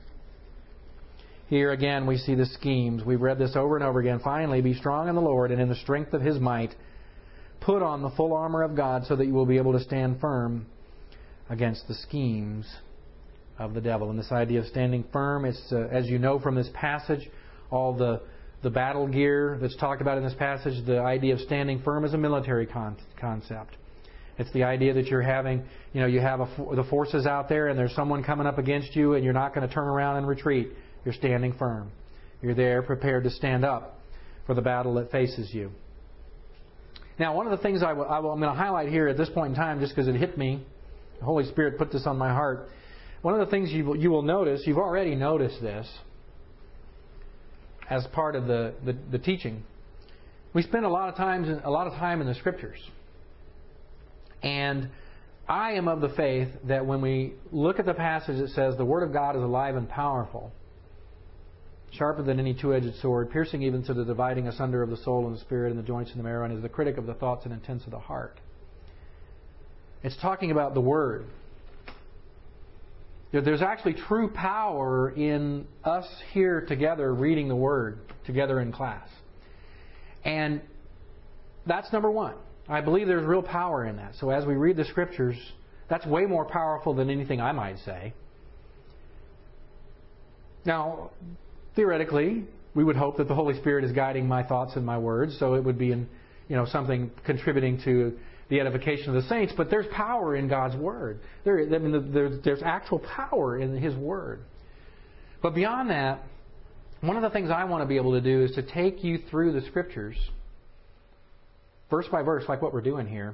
Here again we see the schemes. We've read this over and over again. Finally, be strong in the Lord and in the strength of His might. Put on the full armor of God so that you will be able to stand firm against the schemes of the devil. And this idea of standing firm, it's uh, as you know from this passage, all the the battle gear that's talked about in this passage, the idea of standing firm is a military con- concept. It's the idea that you're having, you know, you have a, the forces out there and there's someone coming up against you and you're not going to turn around and retreat. You're standing firm. You're there prepared to stand up for the battle that faces you. Now, one of the things I w- I w- I'm going to highlight here at this point in time, just because it hit me, the Holy Spirit put this on my heart. One of the things you, you will notice, you've already noticed this as part of the, the, the teaching. We spend a lot of times a lot of time in the Scriptures. And I am of the faith that when we look at the passage that says the Word of God is alive and powerful, sharper than any two-edged sword, piercing even to the dividing asunder of the soul and the spirit and the joints and the marrow, and is the critic of the thoughts and intents of the heart. It's talking about the Word. There's actually true power in us here together reading the Word together in class. And that's number one. I believe there's real power in that. So as we read the Scriptures, that's way more powerful than anything I might say. Now, theoretically, we would hope that the Holy Spirit is guiding my thoughts and my words, so it would be in, you know, something contributing to the edification of the saints. But there's power in God's Word. There, I mean, there's, there's actual power in His Word. But beyond that, one of the things I want to be able to do is to take you through the Scriptures, verse by verse, like what we're doing here.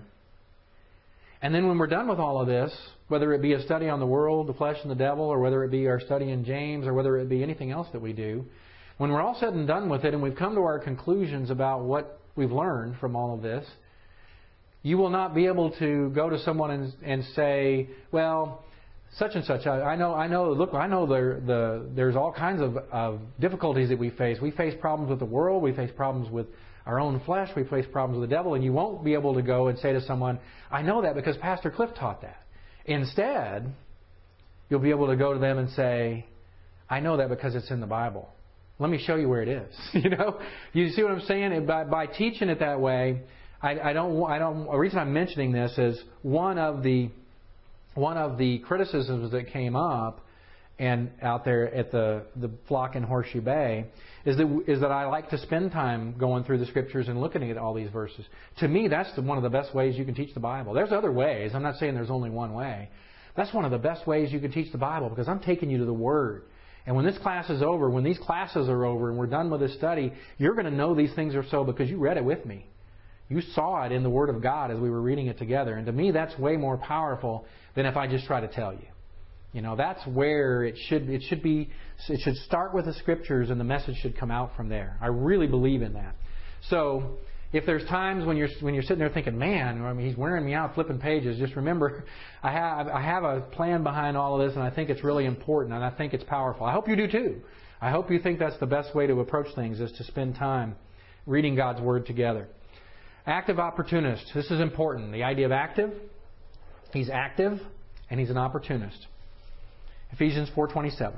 And then when we're done with all of this, whether it be a study on the world, the flesh, and the devil, or whether it be our study in James, or whether it be anything else that we do, when we're all said and done with it and we've come to our conclusions about what we've learned from all of this, you will not be able to go to someone and, and say, well, such and such, I, I know, I know, look, I know there, the, there's all kinds of, of difficulties that we face. We face problems with the world. We face problems with our own flesh. We face problems with the devil. And you won't be able to go and say to someone, I know that because Pastor Cliff taught that. Instead, you'll be able to go to them and say, I know that because it's in the Bible. Let me show you where it is. You know, you see what I'm saying? By, by teaching it that way, I, I don't. I don't. The reason I'm mentioning this is one of the one of the criticisms that came up and out there at the the flock in Horseshoe Bay is that is that I like to spend time going through the Scriptures and looking at all these verses. To me, that's the, one of the best ways you can teach the Bible. There's other ways. I'm not saying there's only one way. That's one of the best ways you can teach the Bible because I'm taking you to the Word. And when this class is over, when these classes are over and we're done with this study, you're going to know these things are so because you read it with me. You saw it in the Word of God as we were reading it together. And to me, that's way more powerful than if I just try to tell you. You know, that's where it should it should be. It should start with the Scriptures, and the message should come out from there. I really believe in that. So, if there's times when you're when you're sitting there thinking, "Man, I mean, he's wearing me out, flipping pages," just remember, I have I have a plan behind all of this, and I think it's really important, and I think it's powerful. I hope you do too. I hope you think that's the best way to approach things is to spend time reading God's Word together. Active opportunist. This is important. The idea of active. He's active, and he's an opportunist. Ephesians four twenty-seven.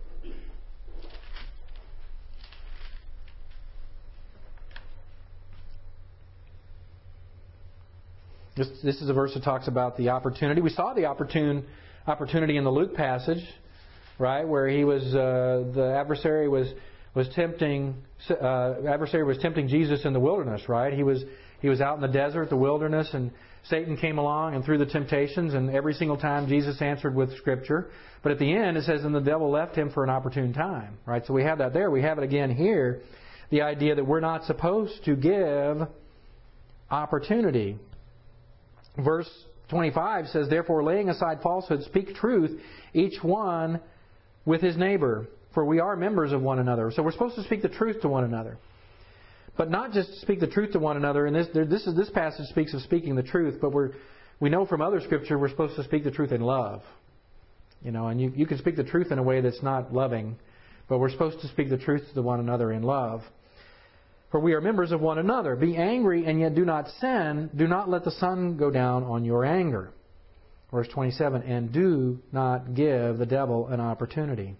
This, this is a verse that talks about the opportunity. We saw the opportune opportunity in the Luke passage, right, where he was uh, the adversary was was tempting uh, adversary was tempting Jesus in the wilderness, right? He was he was out in the desert, the wilderness, and Satan came along and threw the temptations, and every single time Jesus answered with Scripture. But at the end, it says, and the devil left him for an opportune time. Right? So we have that there. We have it again here. The idea that we're not supposed to give opportunity. Verse twenty-five says, therefore, laying aside falsehood, speak truth, each one with his neighbor. For we are members of one another. So we're supposed to speak the truth to one another. But not just speak the truth to one another. And this, this, is, this passage speaks of speaking the truth, but we're, we know from other Scripture we're supposed to speak the truth in love. You know, and you, you can speak the truth in a way that's not loving, but we're supposed to speak the truth to one another in love. For we are members of one another. Be angry and yet do not sin. Do not let the sun go down on your anger. Verse twenty-seven, and do not give the devil an opportunity.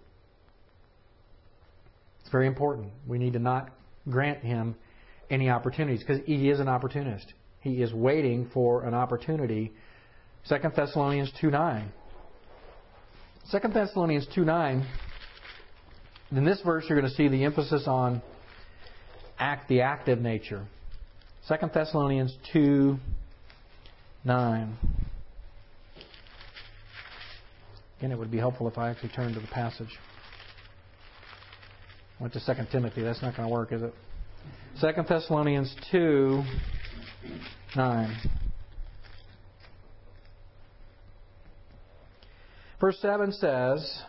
It's very important. We need to not grant him any opportunities because he is an opportunist. He is waiting for an opportunity. Second Thessalonians two nine. Second Thessalonians two nine. In this verse, you're going to see the emphasis on act, the active nature. Second Thessalonians two nine. Again, it would be helpful if I actually turned to the passage. Went to Second Timothy. That's not going to work, is it? Second Thessalonians two nine. Verse seven says,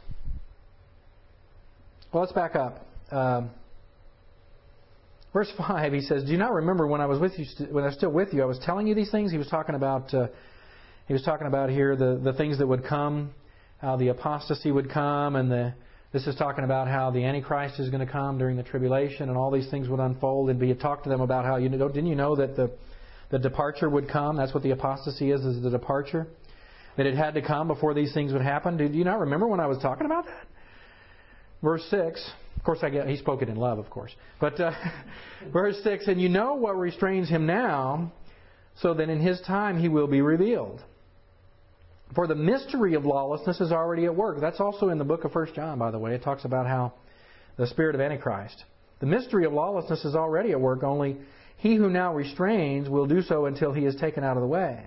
well, let's back up. Um, verse five, he says, do you not remember when I was with you, when I was still with you, I was telling you these things? He was talking about, uh, he was talking about here the, the things that would come, how the apostasy would come, and the this is talking about how the Antichrist is going to come during the tribulation, and all these things would unfold. And he talked to them about how, you know, didn't you know that the the departure would come? That's what the apostasy is, is the departure. That it had to come before these things would happen. Did you not remember when I was talking about that? Verse six. Of course, I get, he spoke it in love, of course. But uh, verse six, and you know what restrains him now, so that in his time he will be revealed. For the mystery of lawlessness is already at work. That's also in the book of First John, by the way. It talks about how the spirit of Antichrist. The mystery of lawlessness is already at work, only he who now restrains will do so until he is taken out of the way.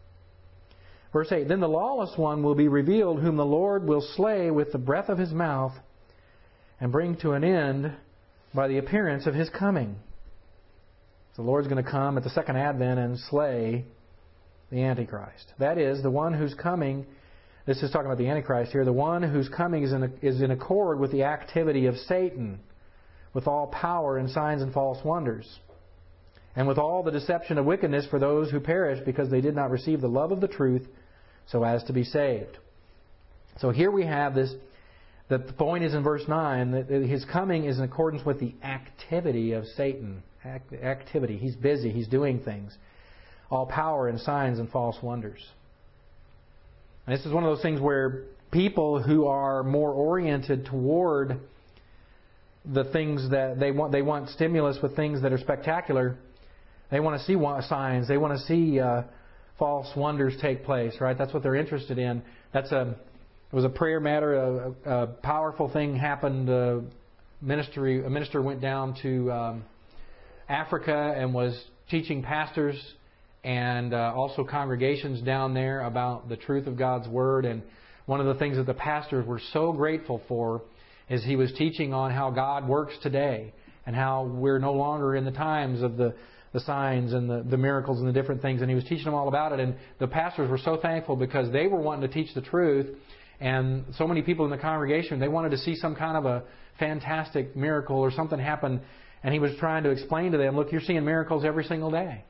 Verse eight, Then the lawless one will be revealed, whom the Lord will slay with the breath of his mouth and bring to an end by the appearance of his coming. So the Lord's going to come at the second advent and slay the Antichrist. That is, the one who's coming, this is talking about the Antichrist here, the one whose coming is in, is in accord with the activity of Satan, with all power and signs and false wonders, and with all the deception of wickedness for those who perish because they did not receive the love of the truth so as to be saved. So here we have this, that the point is in verse nine, that his coming is in accordance with the activity of Satan. Activity. He's busy. He's doing things. All power and signs and false wonders. And this is one of those things where people who are more oriented toward the things that they want, they want stimulus with things that are spectacular. They want to see signs. They want to see uh, false wonders take place. Right? That's what they're interested in. That's a it was a prayer matter. A, a powerful thing happened. Uh, ministry. A minister went down to um, Africa and was teaching pastors and uh, also congregations down there about the truth of God's Word. And one of the things that the pastors were so grateful for is he was teaching on how God works today and how we're no longer in the times of the, the signs and the, the miracles and the different things. And he was teaching them all about it. And the pastors were so thankful because they were wanting to teach the truth. And so many people in the congregation, they wanted to see some kind of a fantastic miracle or something happen. And he was trying to explain to them, look, you're seeing miracles every single day.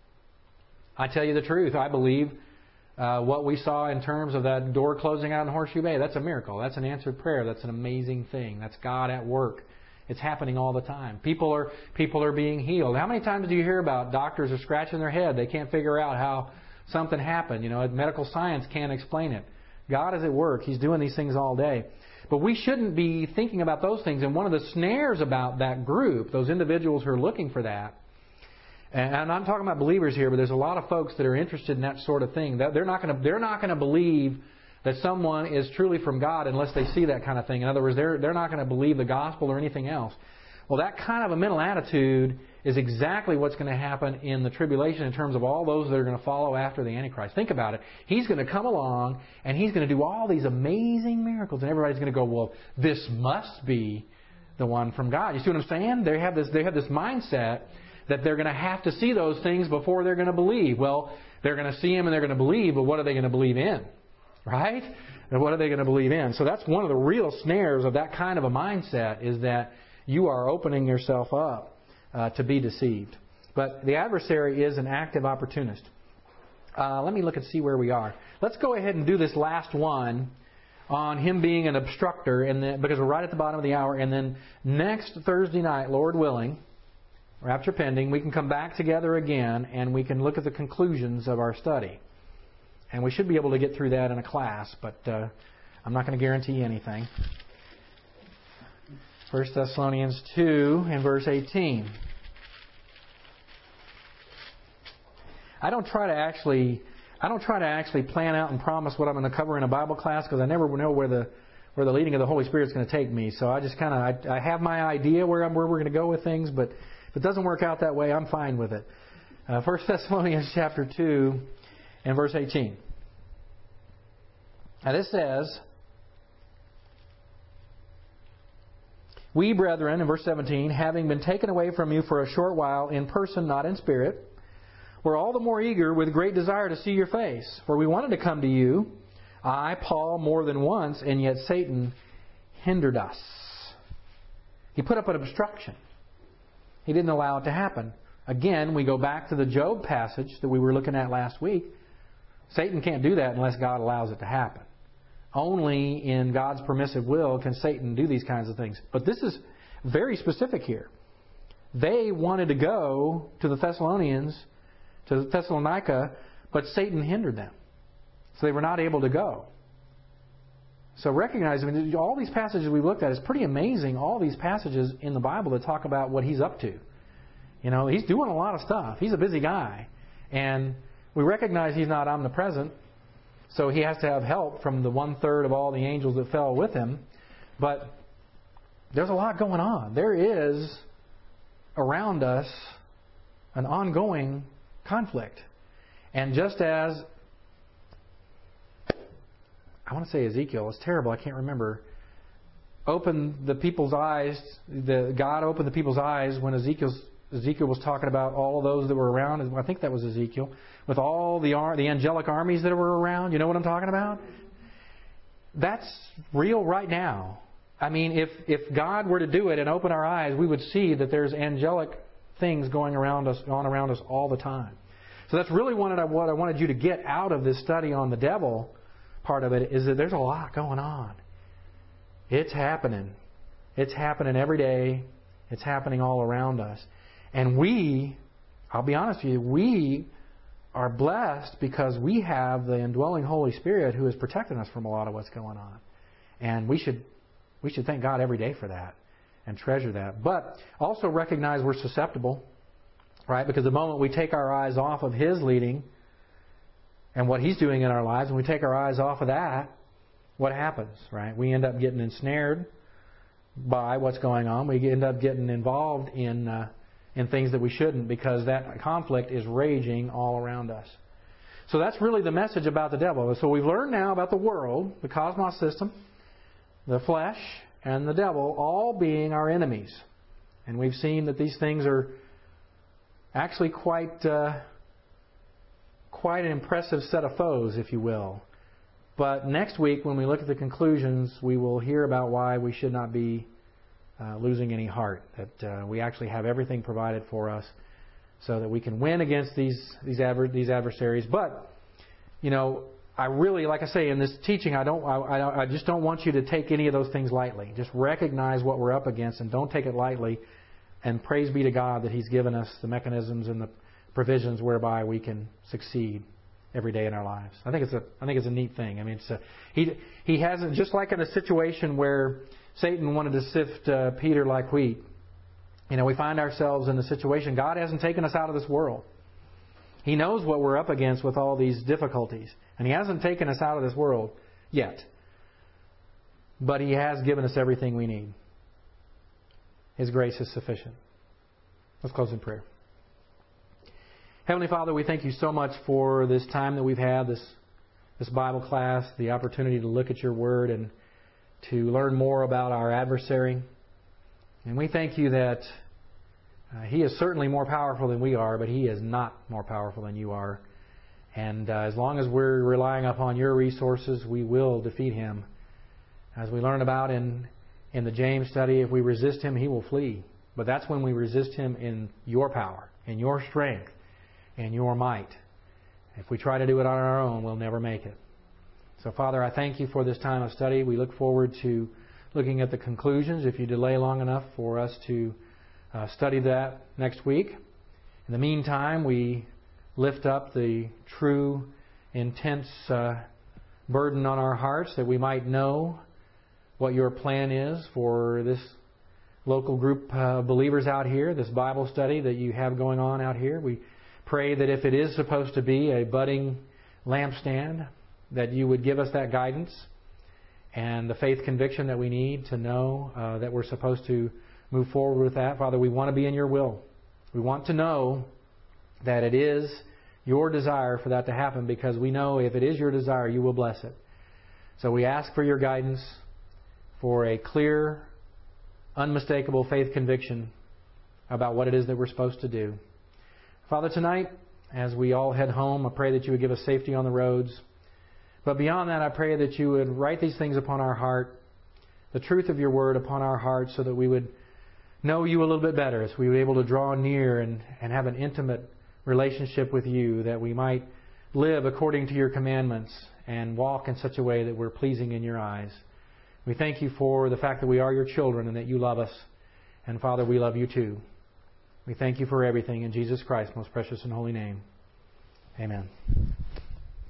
I tell you the truth, I believe uh, what we saw in terms of that door closing out in Horseshoe Bay, that's a miracle. That's an answered prayer. That's an amazing thing. That's God at work. It's happening all the time. People are people are being healed. How many times do you hear about doctors are scratching their head? They can't figure out how something happened. You know, medical science can't explain it. God is at work. He's doing these things all day. But we shouldn't be thinking about those things. And one of the snares about that group, those individuals who are looking for that, and I'm talking about believers here, but there's a lot of folks that are interested in that sort of thing. They're not going to they're not going to believe that someone is truly from God unless they see that kind of thing. In other words, they're they're not going to believe the gospel or anything else. Well, that kind of a mental attitude is exactly what's going to happen in the tribulation in terms of all those that are going to follow after the Antichrist. Think about it. He's going to come along and he's going to do all these amazing miracles, and everybody's going to go, well, this must be the one from God. You see what I'm saying? They have this they have this mindset that they're going to have to see those things before they're going to believe. Well, they're going to see them and they're going to believe, but what are they going to believe in? Right? And what are they going to believe in? So that's one of the real snares of that kind of a mindset, is that you are opening yourself up uh, to be deceived. But the adversary is an active opportunist. Uh, let me look and see where we are. Let's go ahead and do this last one on him being an obstructor, and then, because we're right at the bottom of the hour. And then next Thursday night, Lord willing, rapture pending, we can come back together again and we can look at the conclusions of our study. And we should be able to get through that in a class, but uh, I'm not going to guarantee anything. First Thessalonians two and verse eighteen. I don't try to actually, I don't try to actually plan out and promise what I'm going to cover in a Bible class, because I never know where the where the leading of the Holy Spirit is going to take me. So I just kind of I, I have my idea where I'm where we're going to go with things, but if it doesn't work out that way, I'm fine with it. Uh, First Thessalonians chapter two and verse eighteen. Now this says, we brethren, in verse seventeen, having been taken away from you for a short while in person, not in spirit, were all the more eager with great desire to see your face. For we wanted to come to you, I, Paul, more than once, and yet Satan hindered us. He put up an obstruction. He didn't allow it to happen. Again, we go back to the Job passage that we were looking at last week. Satan can't do that unless God allows it to happen. Only in God's permissive will can Satan do these kinds of things. But this is very specific here. They wanted to go to the Thessalonians, to Thessalonica, but Satan hindered them. So they were not able to go. So recognize, I mean, all these passages we've looked at, is pretty amazing, all these passages in the Bible that talk about what he's up to. You know, he's doing a lot of stuff. He's a busy guy. And we recognize he's not omnipresent. So he has to have help from the one-third of all the angels that fell with him. But there's a lot going on. There is around us an ongoing conflict. And just as, I want to say Ezekiel, it's terrible, I can't remember, opened the people's eyes, the God opened the people's eyes when Ezekiel's, Ezekiel was talking about all those that were around. I think that was Ezekiel, with all the the angelic armies that were around. You know what I'm talking about? That's real right now. I mean, if, if God were to do it and open our eyes, we would see that there's angelic things going around us, on around us all the time. So that's really what I, what I wanted you to get out of this study on the devil part of it, is that there's a lot going on. It's happening. It's happening every day. It's happening all around us. And we, I'll be honest with you, we are blessed because we have the indwelling Holy Spirit who is protecting us from a lot of what's going on. And we should we should thank God every day for that and treasure that. But also recognize we're susceptible, right? Because the moment we take our eyes off of His leading and what He's doing in our lives, and we take our eyes off of that, what happens, right? We end up getting ensnared by what's going on. We end up getting involved in uh, in things that we shouldn't, because that conflict is raging all around us. So that's really the message about the devil. So we've learned now about the world, the cosmos system, the flesh, and the devil all being our enemies. And we've seen that these things are actually quite uh, quite an impressive set of foes, if you will. But next week, when we look at the conclusions, we will hear about why we should not be uh, losing any heart. That uh, we actually have everything provided for us so that we can win against these these, adver- these adversaries. But, you know, I really, like I say, in this teaching, I don't, I, I just don't want you to take any of those things lightly. Just recognize what we're up against and don't take it lightly. And praise be to God that He's given us the mechanisms and the provisions whereby we can succeed every day in our lives. I think it's a, I think it's a neat thing. I mean, it's a, he he hasn't, just like in a situation where Satan wanted to sift uh, Peter like wheat. You know, we find ourselves in the situation. God hasn't taken us out of this world. He knows what we're up against with all these difficulties. And He hasn't taken us out of this world yet. But He has given us everything we need. His grace is sufficient. Let's close in prayer. Heavenly Father, we thank You so much for this time that we've had, this this Bible class, the opportunity to look at Your Word and to learn more about our adversary. And we thank You that uh, he is certainly more powerful than we are, but he is not more powerful than You are. And uh, as long as we're relying upon Your resources, we will defeat him. As we learn about in, in the James study, if we resist him, he will flee. But that's when we resist him in Your power, in Your strength, and Your might. If we try to do it on our own, we'll never make it. So, Father, I thank You for this time of study. We look forward to looking at the conclusions, if You delay long enough for us to uh, study that next week. In the meantime, we lift up the true, intense uh, burden on our hearts that we might know what Your plan is for this local group of believers out here, this Bible study that You have going on out here. We pray that if it is supposed to be a budding lampstand, that You would give us that guidance and the faith conviction that we need to know uh, that we're supposed to move forward with that. Father, we want to be in Your will. We want to know that it is Your desire for that to happen, because we know if it is Your desire, You will bless it. So we ask for Your guidance, for a clear, unmistakable faith conviction about what it is that we're supposed to do. Father, tonight, as we all head home, I pray that You would give us safety on the roads. But beyond that, I pray that You would write these things upon our heart, the truth of Your Word upon our hearts, so that we would know You a little bit better, so we would be able to draw near and, and have an intimate relationship with You, that we might live according to Your commandments and walk in such a way that we're pleasing in Your eyes. We thank You for the fact that we are Your children and that You love us. And Father, we love You too. We thank You for everything in Jesus Christ's most precious and holy name. Amen.